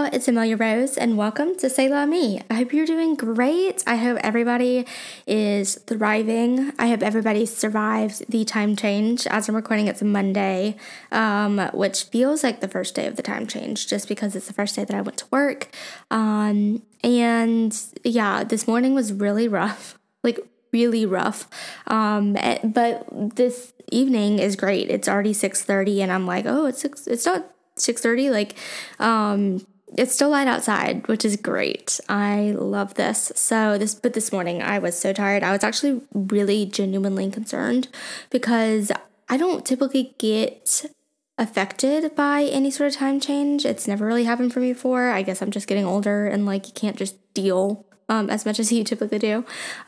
it's Amelia Rose, and welcome to Say La Me. I hope you're doing great. I hope everybody is thriving. I hope everybody survived the time change. As I'm recording, it's Monday, which feels like the first day of the time change, just because it's the first day that I went to work. And yeah, this morning was really rough, like really rough. But this evening is great. It's already 6:30, and I'm like, oh, it's not 6:30, it's still light outside, which is great. I love this. But this morning I was so tired. I was actually really genuinely concerned because I don't typically get affected by any sort of time change. It's never really happened for me before. I guess I'm just getting older and you can't just deal as much as you typically do.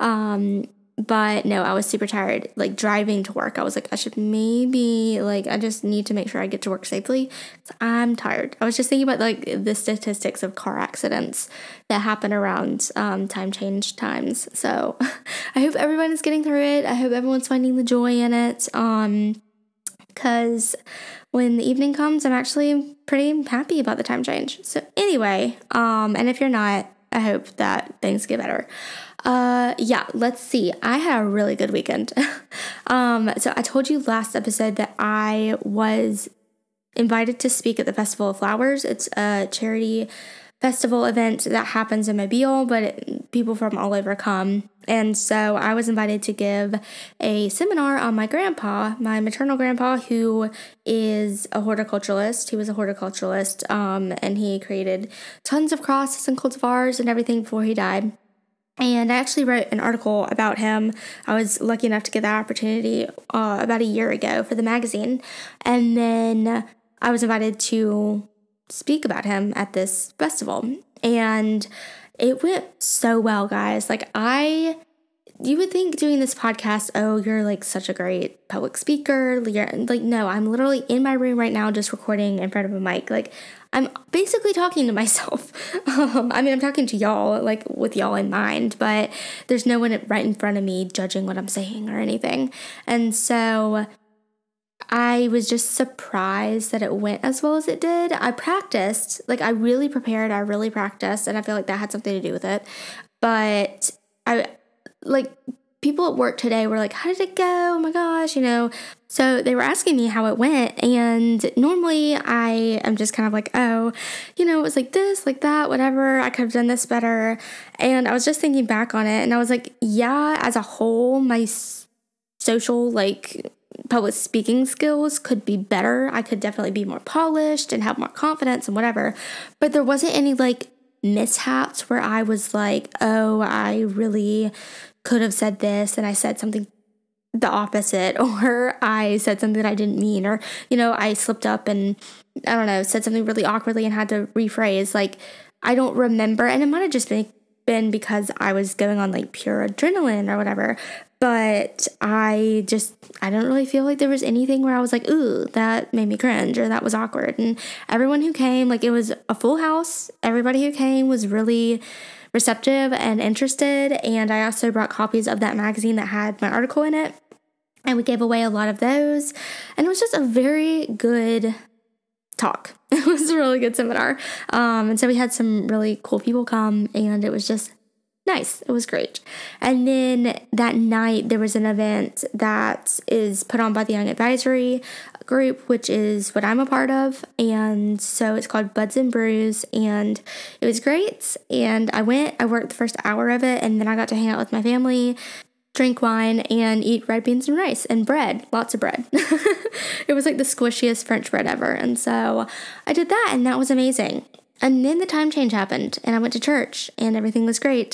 But no, I was super tired, driving to work. I was like, I should maybe, I just need to make sure I get to work safely. I'm tired. I was just thinking about, the statistics of car accidents that happen around time change times. So I hope everyone is getting through it. I hope everyone's finding the joy in it. Because when the evening comes, I'm actually pretty happy about the time change. So anyway, and if you're not, I hope that things get better. Let's see. I had a really good weekend. So I told you last episode that I was invited to speak at the Festival of Flowers. It's a charity festival event that happens in Mobile, but people from all over come. And so I was invited to give a seminar on my grandpa, my maternal grandpa, who is a horticulturalist. He was a horticulturalist, and he created tons of crosses and cultivars and everything before he died. And I actually wrote an article about him. I was lucky enough to get that opportunity about a year ago for the magazine. And then I was invited to speak about him at this festival. And it went so well, guys. You would think doing this podcast, oh, you're such a great public speaker. No, I'm literally in my room right now just recording in front of a mic. I'm basically talking to myself. I'm talking to y'all, with y'all in mind, but there's no one right in front of me judging what I'm saying or anything. And so I was just surprised that it went as well as it did. I practiced, I really prepared, I really practiced, and I feel like that had something to do with it. But people at work today were like, how did it go? Oh my gosh, So they were asking me how it went, and normally I am just kind of oh, it was like this, like that, whatever. I could have done this better. And I was just thinking back on it, and I was like, yeah, as a whole, my social, public speaking skills could be better. I could definitely be more polished and have more confidence and whatever. But there wasn't any, mishaps where I was like, oh, I really could have said this and I said something the opposite, or I said something that I didn't mean, or, I slipped up and, I don't know, said something really awkwardly and had to rephrase. I don't remember, and it might have just been because I was going on pure adrenaline or whatever, but I don't really feel like there was anything where I was like, ooh, that made me cringe or that was awkward. And everyone who came, it was a full house. Everybody who came was really receptive and interested. And I also brought copies of that magazine that had my article in it, and we gave away a lot of those. And it was just a very good talk. It was a really good seminar. And so we had some really cool people come, and it was just nice. It was great. And then that night there was an event that is put on by the Young Advisory Group, which is what I'm a part of. And so it's called Buds and Brews, and it was great. And I worked the first hour of it, and then I got to hang out with my family, drink wine, and eat red beans and rice and bread, lots of bread. It was the squishiest French bread ever. And so I did that, and that was amazing. And then the time change happened, and I went to church, and everything was great.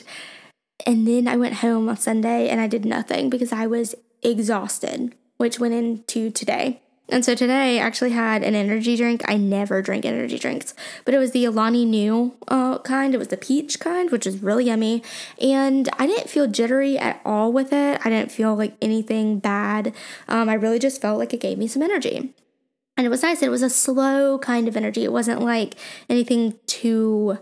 And then I went home on Sunday, and I did nothing because I was exhausted, which went into today. And so today I actually had an energy drink. I never drink energy drinks, but it was the Alani Nu kind. It was the peach kind, which is really yummy. And I didn't feel jittery at all with it. I didn't feel anything bad. I really just felt like it gave me some energy. And it was nice. It was a slow kind of energy. It wasn't anything too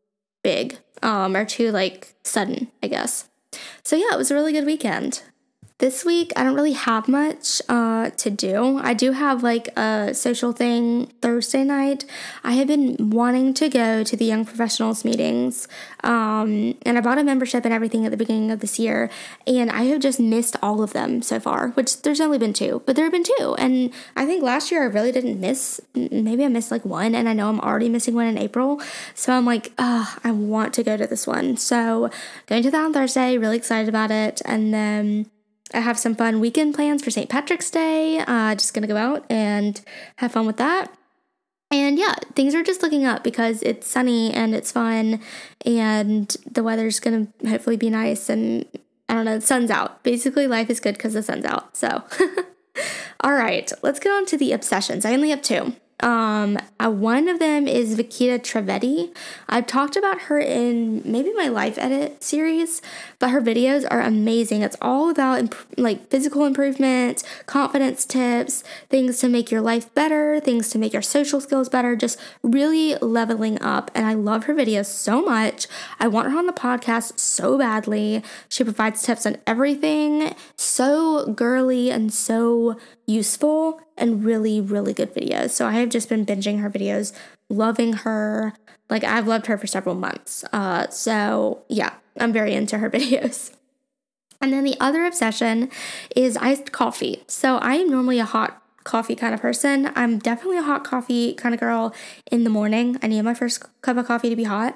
big or too sudden, I guess. So yeah, it was a really good weekend. This week, I don't really have much to do. I do have like a social thing Thursday night. I have been wanting to go to the Young Professionals meetings, and I bought a membership and everything at the beginning of this year, and I have just missed all of them so far, which there's only been 2, but there have been 2. And I think last year I really didn't miss, maybe I missed like 1, and I know I'm already missing 1 in April. So I'm like, I want to go to this one. So going to that on Thursday, really excited about it. And then I have some fun weekend plans for St. Patrick's Day. Just going to go out and have fun with that. And yeah, things are just looking up because it's sunny and it's fun and the weather's going to hopefully be nice. And I don't know, the sun's out. Basically, life is good because the sun's out. So, all right, let's get on to the obsessions. I only have 2. One of them is Vakita Trivedi. I've talked about her in maybe my Life Edit series, but her videos are amazing. It's all about like physical improvement, confidence tips, things to make your life better, things to make your social skills better, just really leveling up. And I love her videos so much. I want her on the podcast so badly. She provides tips on everything. So girly and so useful and really, really good videos. So I have just been binging her videos, loving her. Like I've loved her for several months. So yeah, I'm very into her videos. And then the other obsession is iced coffee. So I am normally a hot coffee kind of person. I'm definitely a hot coffee kind of girl in the morning. I need my first cup of coffee to be hot.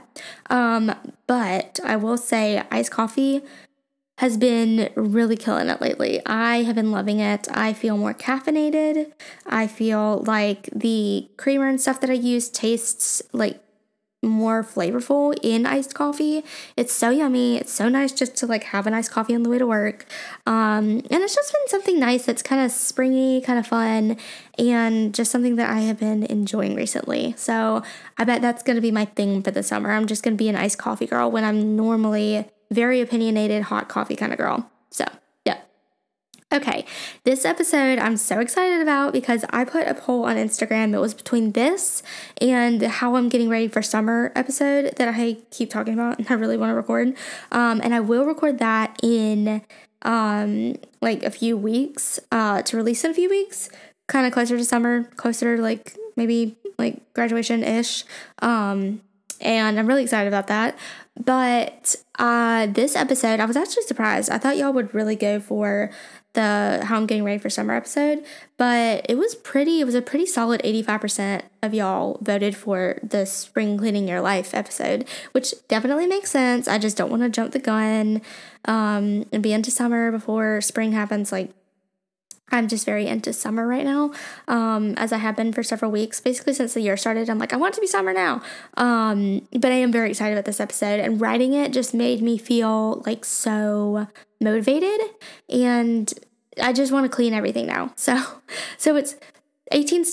But I will say iced coffee has been really killing it lately. I have been loving it. I feel more caffeinated. I feel like the creamer and stuff that I use tastes like more flavorful in iced coffee. It's so yummy. It's so nice just to like have an iced coffee on the way to work. And it's just been something nice that's kind of springy, kind of fun, and just something that I have been enjoying recently. So I bet that's going to be my thing for the summer. I'm just going to be an iced coffee girl when I'm normally very opinionated, hot coffee kind of girl. So, yeah. Okay, this episode I'm so excited about because I put a poll on Instagram. It was between this and the how I'm getting ready for summer episode that I keep talking about and I really want to record. And I will record that in like a few weeks to release in a few weeks, kind of closer to summer, closer to like maybe like graduation-ish. And I'm really excited about that. But this episode, I was actually surprised. I thought y'all would really go for the how I'm getting ready for summer episode, but it was a pretty solid 85% of y'all voted for the spring cleaning your life episode, which definitely makes sense. I just don't want to jump the gun and be into summer before spring happens. Like, I'm just very into summer right now, as I have been for several weeks. Basically, since the year started, I'm like, I want it to be summer now. But I am very excited about this episode, and writing it just made me feel like so motivated, and I just want to clean everything now. So it's 18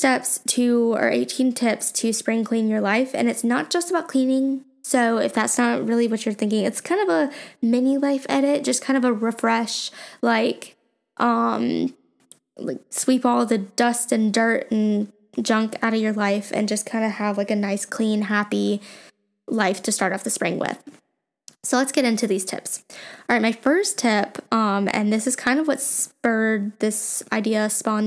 tips to spring clean your life, and it's not just about cleaning. So if that's not really what you're thinking, it's kind of a mini life edit, just kind of a refresh, like sweep all the dust and dirt and junk out of your life and just kind of have like a nice, clean, happy life to start off the spring with. So let's get into these tips. All right, my first tip, and this is kind of what spawned this idea,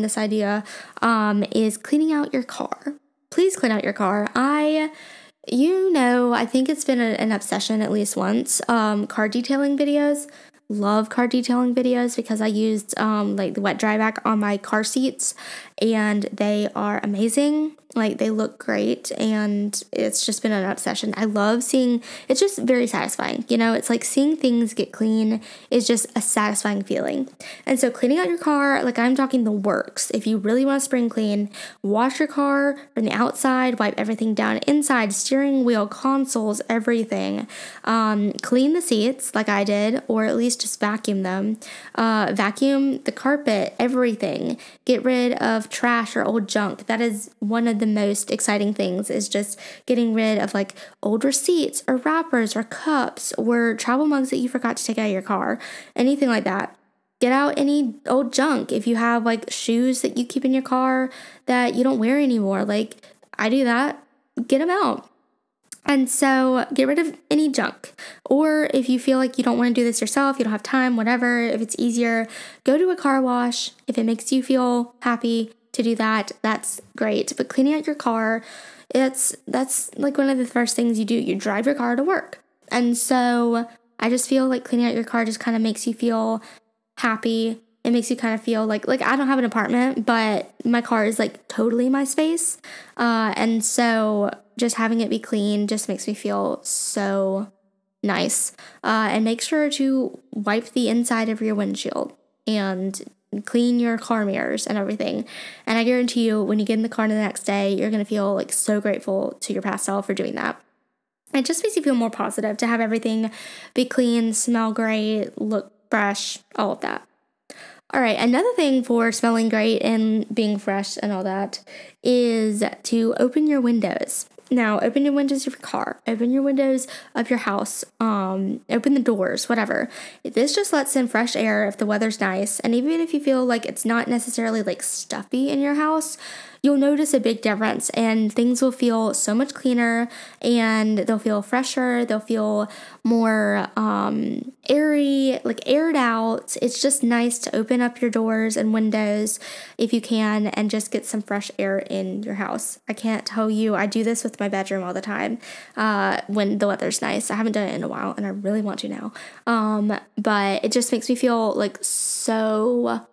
is cleaning out your car. Please clean out your car. I think it's been an obsession at least once. Car detailing videos. Love car detailing videos because I used like the wet dry vac on my car seats and they are amazing. Like they look great and it's just been an obsession. I love seeing, it's just very satisfying. You know, it's like seeing things get clean is just a satisfying feeling. And so cleaning out your car, like I'm talking the works. If you really want to spring clean, wash your car from the outside, wipe everything down inside, steering wheel, consoles, everything. Clean the seats like I did, or at least just vacuum them. Vacuum the carpet, everything. Get rid of trash or old junk. That is one of the most exciting things, is just getting rid of like old receipts or wrappers or cups or travel mugs that you forgot to take out of your car, anything like that. Get out any old junk. If you have like shoes that you keep in your car that you don't wear anymore, like I do that, get them out. And so get rid of any junk. Or if you feel like you don't want to do this yourself, you don't have time, whatever, if it's easier, go to a car wash. If it makes you feel happy to do that, that's great. But cleaning out your car, that's like one of the first things you do. You drive your car to work. And so I just feel like cleaning out your car just kind of makes you feel happy. It makes you kind of feel like I don't have an apartment, but my car is like totally my space. And so just having it be clean just makes me feel so nice. And make sure to wipe the inside of your windshield and clean your car mirrors and everything. And I guarantee you, when you get in the car the next day, you're going to feel like so grateful to your past self for doing that. It just makes you feel more positive to have everything be clean, smell great, look fresh, all of that. All right, another thing for smelling great and being fresh and all that is to open your windows. Now, open your windows of your car, open your windows of your house, open the doors, whatever. This just lets in fresh air if the weather's nice. And even if you feel like it's not necessarily like stuffy in your house, you'll notice a big difference and things will feel so much cleaner and they'll feel fresher. They'll feel more airy, like aired out. It's just nice to open up your doors and windows if you can and just get some fresh air in your house. I can't tell you, I do this with my bedroom all the time when the weather's nice. I haven't done it in a while and I really want to now. But it just makes me feel like so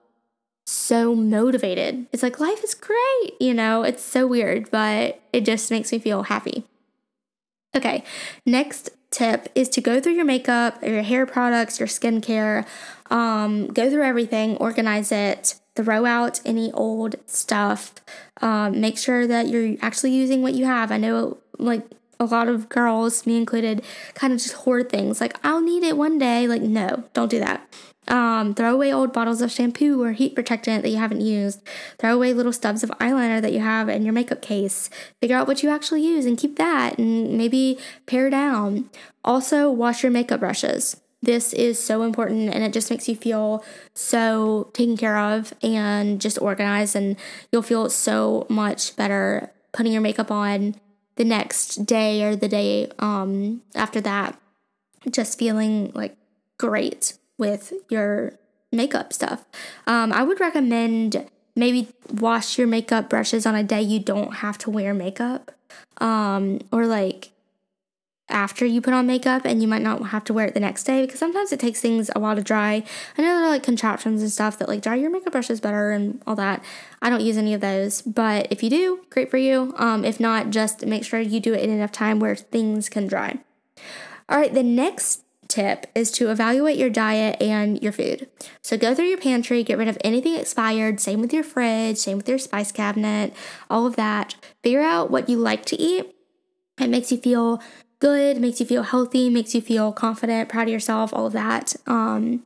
motivated. It's like life is great, it's so weird, but it just makes me feel happy. Okay, next tip is to go through your makeup, your hair products, your skincare, go through everything, organize it, throw out any old stuff, make sure that you're actually using what you have. I know like a lot of girls, me included, kind of just hoard things like I'll need it one day. Like, no, don't do that. Throw away old bottles of shampoo or heat protectant that you haven't used. Throw away little stubs of eyeliner that you have in your makeup case. Figure out what you actually use and keep that and maybe pare down. Also, wash your makeup brushes. This is so important and it just makes you feel so taken care of and just organized, and you'll feel so much better putting your makeup on the next day or the day after that, just feeling like great with your makeup stuff. I would recommend maybe wash your makeup brushes on a day you don't have to wear makeup, or like after you put on makeup and you might not have to wear it the next day, because sometimes it takes things a while to dry. I know there are like contraptions and stuff that like dry your makeup brushes better and all that. I don't use any of those, but if you do, great for you. If not, just make sure you do it in enough time where things can dry. All right, the next tip is to evaluate your diet and your food. So go through your pantry, get rid of anything expired, same with your fridge, same with your spice cabinet, all of that. Figure out what you like to eat. It makes you feel good, makes you feel healthy, makes you feel confident, proud of yourself, all of that. And,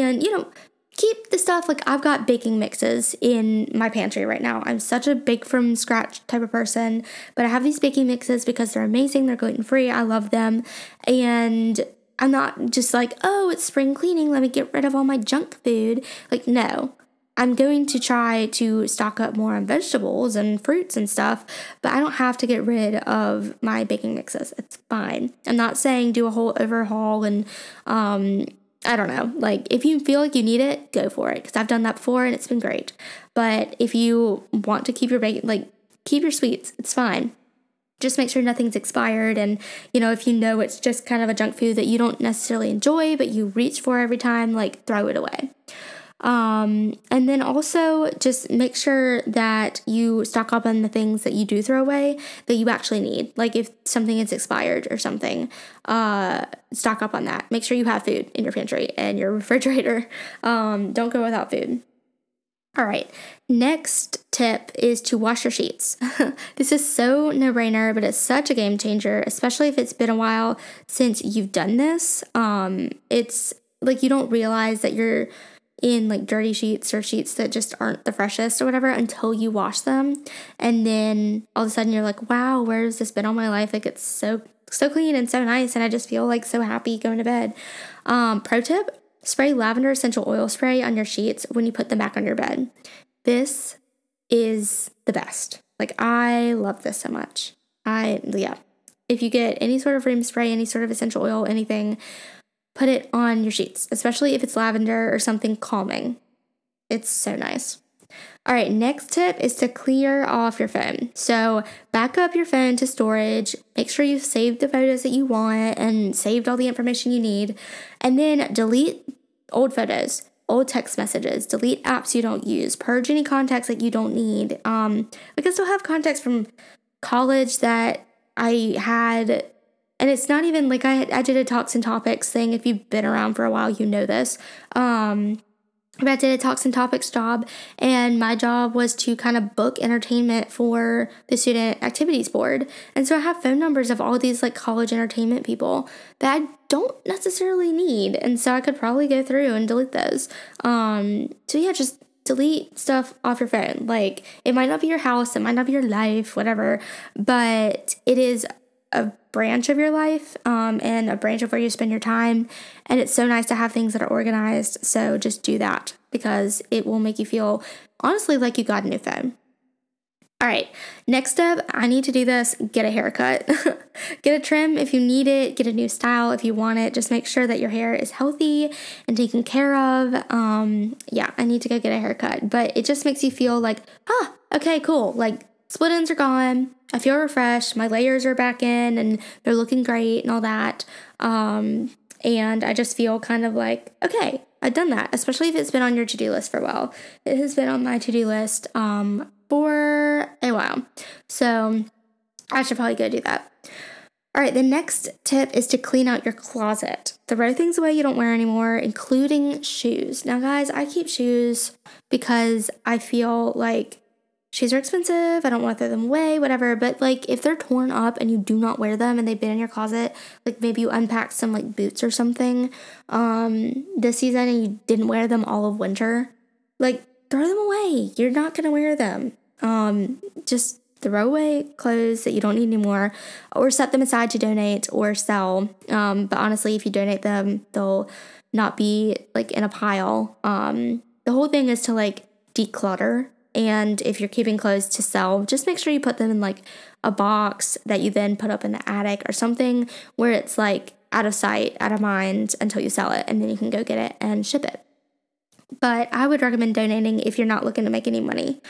keep the stuff, like I've got baking mixes in my pantry right now. I'm such a bake from scratch type of person, but I have these baking mixes because they're amazing. They're gluten-free. I love them. And I'm not just like, oh, it's spring cleaning, let me get rid of all my junk food. Like, no. I'm going to try to stock up more on vegetables and fruits and stuff, but I don't have to get rid of my baking mixes. It's fine. I'm not saying do a whole overhaul and, I don't know, like if you feel like you need it, go for it, because I've done that before and it's been great. But if you want to keep your keep your sweets, it's fine. Just make sure nothing's expired. And, if you know it's just kind of a junk food that you don't necessarily enjoy, but you reach for every time, like throw it away. And then also just make sure that you stock up on the things that you do throw away that you actually need. Like if something is expired or something, stock up on that. Make sure you have food in your pantry and your refrigerator. Don't go without food. All right. Next tip is to wash your sheets. This is so no-brainer, but it's such a game changer, especially if it's been a while since you've done this. It's like you don't realize that you're in like dirty sheets or sheets that just aren't the freshest or whatever until you wash them. And then all of a sudden you're like, wow, where has this been all my life? Like it's so clean and so nice. And I just feel like so happy going to bed. Pro tip, spray lavender essential oil spray on your sheets when you put them back on your bed. This is the best. Like I love this so much. if you get any sort of room spray, any sort of essential oil, anything, put it on your sheets, especially if it's lavender or something calming. It's so nice. All right, next tip is to clear off your phone. So back up your phone to storage. Make sure you've saved the photos that you want and saved all the information you need. And then delete old photos, old text messages, delete apps you don't use, purge any contacts that you don't need. I still have contacts from college that I had, and it's not even like I did a Talks and Topics thing. If you've been around for a while, you know this. But I did a Talks and Topics job, and my job was to kind of book entertainment for the Student Activities Board. And so I have phone numbers of all these like college entertainment people that I don't necessarily need. And so I could probably go through and delete those. So yeah, just delete stuff off your phone. Like, it might not be your house, it might not be your life, whatever, but it is a branch of your life, and a branch of where you spend your time. And it's so nice to have things that are organized. So just do that, because it will make you feel honestly like you got a new phone. All right, next up, I need to do this. Get a haircut. Get a trim if you need it. Get a new style if you want it. Just make sure that your hair is healthy and taken care of. Yeah, I need to go get a haircut. But it just makes you feel like, okay, cool. Like, split ends are gone. I feel refreshed. My layers are back in and they're looking great and all that. And I just feel kind of like, okay, I've done that, especially if it's been on your to-do list for a while. It has been on my to-do list for a while. So I should probably go do that. All right, the next tip is to clean out your closet. Throw things away you don't wear anymore, including shoes. Now, guys, I keep shoes because I feel like shoes are expensive. I don't want to throw them away, whatever. But like, if they're torn up and you do not wear them and they've been in your closet, like maybe you unpacked some like boots or something this season and you didn't wear them all of winter, like throw them away. You're not going to wear them. Just throw away clothes that you don't need anymore, or set them aside to donate or sell. But honestly, if you donate them, they'll not be like in a pile. The whole thing is to like declutter. And if you're keeping clothes to sell, just make sure you put them in like a box that you then put up in the attic or something where it's like out of sight, out of mind until you sell it, and then you can go get it and ship it. But I would recommend donating if you're not looking to make any money.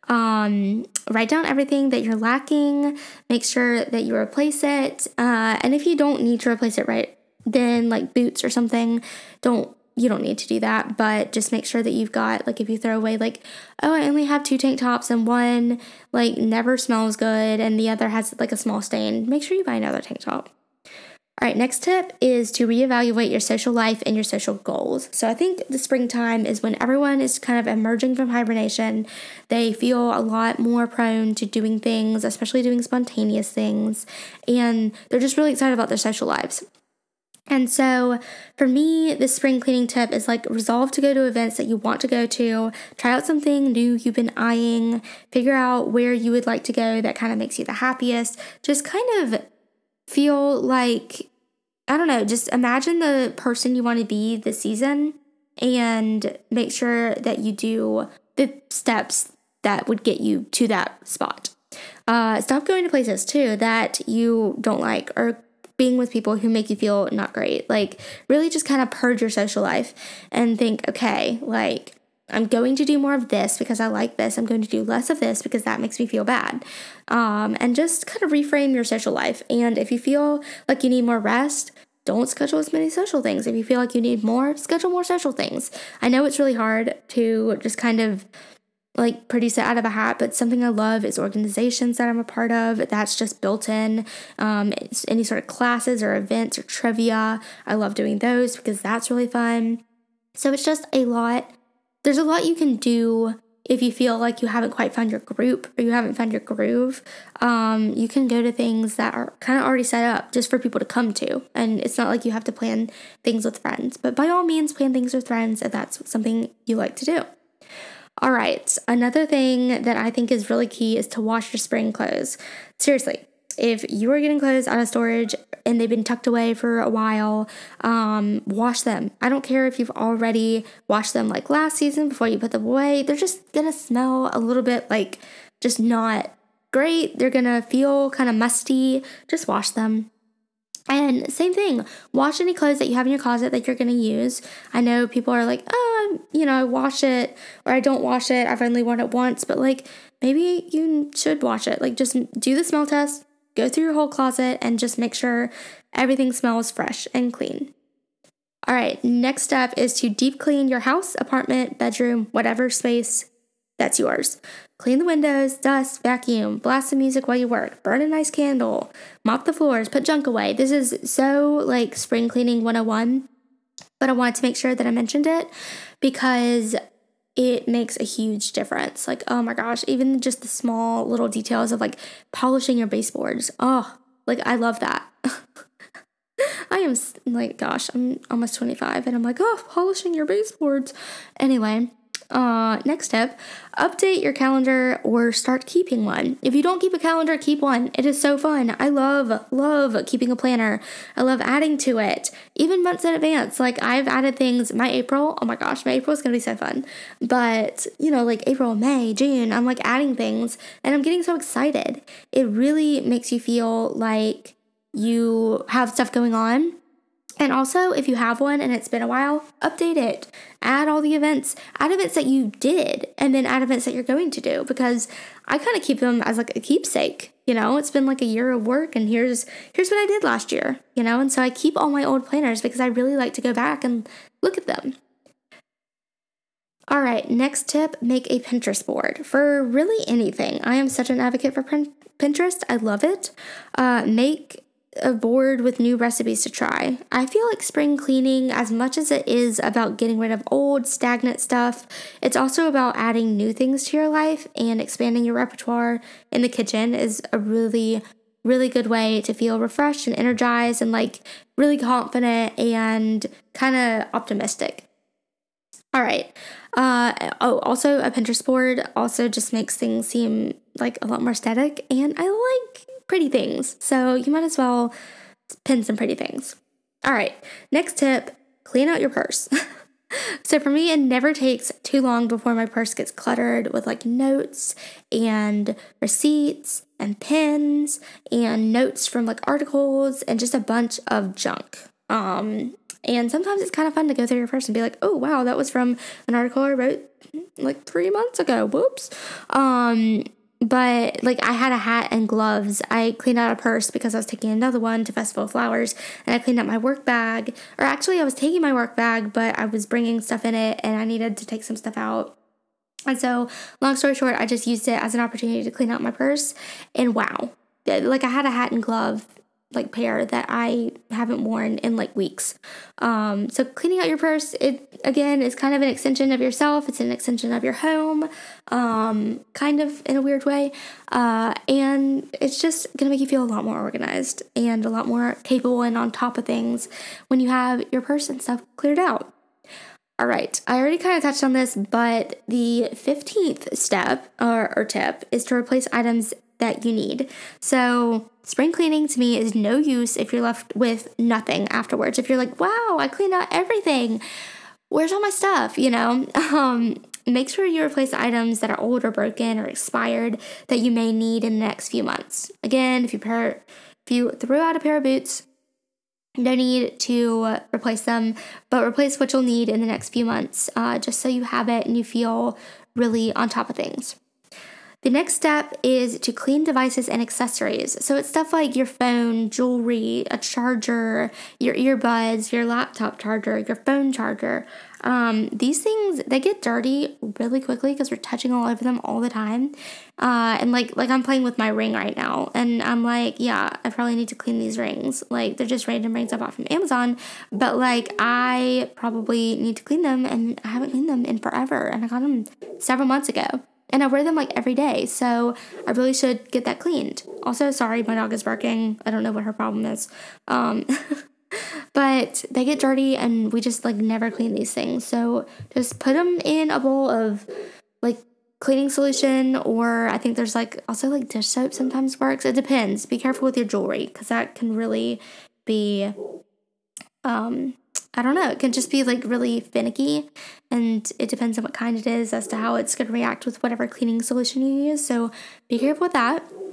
Write down everything that you're lacking. Make sure that you replace it. And if you don't need to replace it right then, like boots or something, you don't need to do that, but just make sure that you've got, like, if you throw away, like, oh, I only have 2 tank tops and one, like, never smells good and the other has, like, a small stain, make sure you buy another tank top. All right, next tip is to reevaluate your social life and your social goals. So I think the springtime is when everyone is kind of emerging from hibernation. They feel a lot more prone to doing things, especially doing spontaneous things, and they're just really excited about their social lives. And so for me, the spring cleaning tip is like resolve to go to events that you want to go to, try out something new you've been eyeing, figure out where you would like to go that kind of makes you the happiest. Just kind of feel like, I don't know, just imagine the person you want to be this season and make sure that you do the steps that would get you to that spot. Stop going to places too that you don't like, or being with people who make you feel not great. Like, really just kind of purge your social life and think, okay, like, I'm going to do more of this because I like this. I'm going to do less of this because that makes me feel bad. And just kind of reframe your social life. And if you feel like you need more rest, don't schedule as many social things. If you feel like you need more, schedule more social things. I know it's really hard to just kind of like produce it out of a hat, but something I love is organizations that I'm a part of. That's just built in. Any sort of classes or events or trivia, I love doing those because that's really fun. So it's just a lot. There's a lot you can do if you feel like you haven't quite found your group or you haven't found your groove. You can go to things that are kind of already set up just for people to come to. And it's not like you have to plan things with friends, but by all means, plan things with friends if that's something you like to do. All right, another thing that I think is really key is to wash your spring clothes. Seriously, if you are getting clothes out of storage and they've been tucked away for a while, wash them. I don't care if you've already washed them like last season before you put them away. They're just going to smell a little bit like just not great. They're going to feel kind of musty. Just wash them. And same thing, wash any clothes that you have in your closet that you're going to use. I know people are like, oh, I wash it, or I don't wash it. I've only worn it once, but like maybe you should wash it. Like just do the smell test, go through your whole closet, and just make sure everything smells fresh and clean. All right, next step is to deep clean your house, apartment, bedroom, whatever space that's yours. Clean the windows, dust, vacuum, blast some music while you work, burn a nice candle, mop the floors, put junk away. This is so like spring cleaning 101, but I wanted to make sure that I mentioned it because it makes a huge difference. Like, oh my gosh, even just the small little details of like polishing your baseboards. Oh, like I love that. I am like, gosh, I'm almost 25 and I'm like, oh, polishing your baseboards. Anyway, next step, update your calendar or start keeping one. If you don't keep a calendar, keep one. It is so fun. I love keeping a planner. I love adding to it, even months in advance. Like I've added things, my April, oh my gosh, my April is going to be so fun. But like April, May, June, I'm like adding things and I'm getting so excited. It really makes you feel like you have stuff going on. And also, if you have one and it's been a while, update it. Add all the events. Add events that you did, and then add events that you're going to do. Because I kind of keep them as like a keepsake. It's been like a year of work, and here's what I did last year. And so I keep all my old planners because I really like to go back and look at them. All right, next tip, make a Pinterest board for really anything. I am such an advocate for Pinterest. I love it. Make a board with new recipes to try. I feel like spring cleaning, as much as it is about getting rid of old, stagnant stuff, it's also about adding new things to your life, and expanding your repertoire in the kitchen is a really, really good way to feel refreshed and energized and like really confident and kind of optimistic. All right. Also a Pinterest board also just makes things seem like a lot more aesthetic, and I like pretty things. So you might as well pin some pretty things. All right. Next tip, clean out your purse. So for me, it never takes too long before my purse gets cluttered with like notes and receipts and pins and notes from like articles and just a bunch of junk. And sometimes it's kind of fun to go through your purse and be like, oh, wow, that was from an article I wrote like 3 months ago. Whoops. But like I had a hat and gloves. I cleaned out a purse because I was taking another one to Festival of Flowers, and I cleaned out my work bag. Or actually I was taking my work bag, but I was bringing stuff in it and I needed to take some stuff out. And so long story short, I just used it as an opportunity to clean out my purse, and wow, like I had a hat and glove like pair that I haven't worn in like weeks. So cleaning out your purse, it again is kind of an extension of yourself. It's an extension of your home, kind of in a weird way. And it's just going to make you feel a lot more organized and a lot more capable and on top of things when you have your purse and stuff cleared out. All right, I already kind of touched on this, but the 15th step or tip is to replace items that you need. So spring cleaning to me is no use if you're left with nothing afterwards. If you're like, wow, I cleaned out everything, where's all my stuff? Make sure you replace items that are old or broken or expired that you may need in the next few months. Again, if you threw out a pair of boots, no need to replace them, but replace what you'll need in the next few months, just so you have it and you feel really on top of things. The next step is to clean devices and accessories. So it's stuff like your phone, jewelry, a charger, your earbuds, your laptop charger, your phone charger. These things, they get dirty really quickly because we're touching all over them all the time. And like I'm playing with my ring right now, and I'm like, yeah, I probably need to clean these rings. Like they're just random rings I bought from Amazon, but like I probably need to clean them, and I haven't cleaned them in forever. And I got them several months ago. And I wear them like every day, so I really should get that cleaned. Also, sorry, my dog is barking. I don't know what her problem is. But they get dirty and we just like never clean these things. So just put them in a bowl of like cleaning solution, or I think there's like also like dish soap sometimes works. It depends. Be careful with your jewelry because that can really be, I don't know, it can just be like really finicky, and it depends on what kind it is as to how it's going to react with whatever cleaning solution you use. So be careful with that.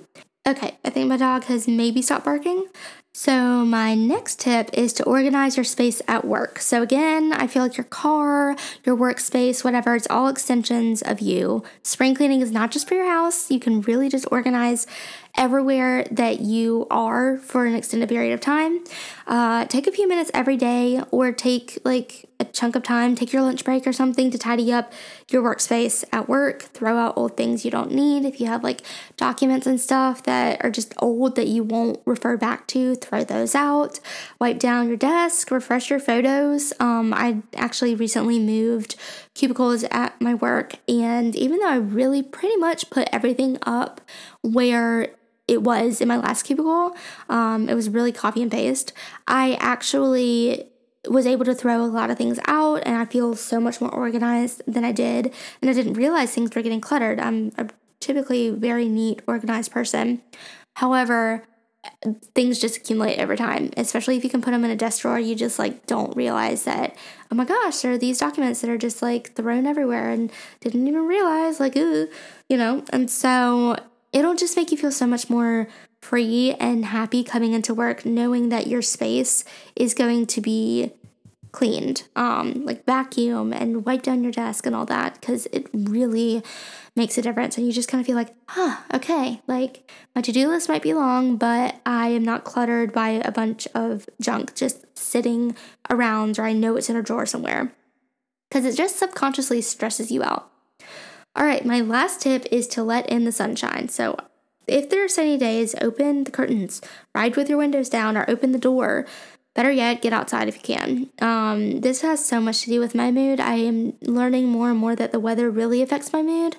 Okay, I think my dog has maybe stopped barking. So my next tip is to organize your space at work. So again, I feel like your car, your workspace, whatever, it's all extensions of you. Spring cleaning is not just for your house. You can really just organize everywhere that you are for an extended period of time. Take a few minutes every day, or take like a chunk of time, take your lunch break or something to tidy up your workspace at work. Throw out old things you don't need. If you have like documents and stuff that are just old that you won't refer back to, throw those out. Wipe down your desk, refresh your photos. I actually recently moved cubicles at my work, and even though I really pretty much put everything up where it was in my last cubicle, it was really copy and paste, I actually was able to throw a lot of things out, and I feel so much more organized than I did, and I didn't realize things were getting cluttered. I'm a typically very neat, organized person. However, things just accumulate over time, especially if you can put them in a desk drawer. You just like don't realize that, oh my gosh, there are these documents that are just like thrown everywhere and didn't even realize, like, ooh, and so it'll just make you feel so much more free and happy coming into work, knowing that your space is going to be cleaned, like vacuum and wipe down your desk and all that, because it really makes a difference. And you just kind of feel like, okay, like my to-do list might be long, but I am not cluttered by a bunch of junk just sitting around, or I know it's in a drawer somewhere, because it just subconsciously stresses you out. All right, my last tip is to let in the sunshine. So if there are sunny days, open the curtains, ride with your windows down, or open the door. Better yet, get outside if you can. This has so much to do with my mood. I am learning more and more that the weather really affects my mood.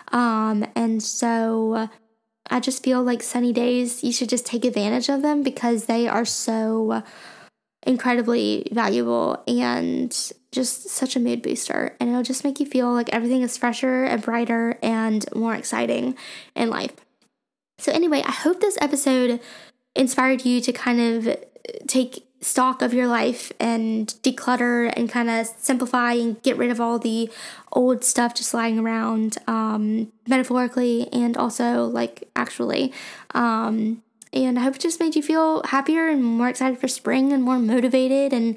And so I just feel like sunny days, you should just take advantage of them, because they are so incredibly valuable and just such a mood booster. And it'll just make you feel like everything is fresher and brighter and more exciting in life. So anyway, I hope this episode inspired you to kind of take stock of your life and declutter and kind of simplify and get rid of all the old stuff just lying around, metaphorically and also like actually. And I hope it just made you feel happier and more excited for spring and more motivated. And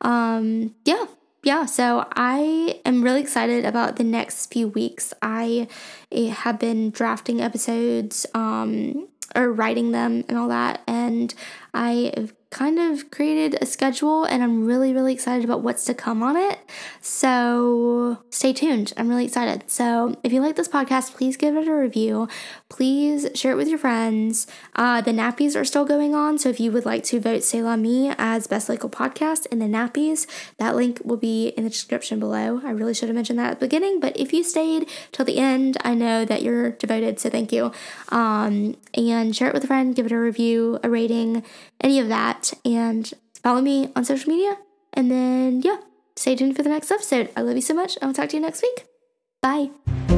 so I am really excited about the next few weeks. I have been drafting episodes, or writing them and all that, and I have kind of created a schedule, and I'm really, really excited about what's to come on it. So stay tuned. I'm really excited. So if you like this podcast, please give it a review. Please share it with your friends. The nappies are still going on, so if you would like to vote C'est La Me as Best Local Podcast in the nappies, that link will be in the description below. I really should have mentioned that at the beginning, but if you stayed till the end, I know that you're devoted, so thank you. And share it with a friend, give it a review, a rating, any of that, and follow me on social media. And then, stay tuned for the next episode. I love you so much. I'll talk to you next week. Bye.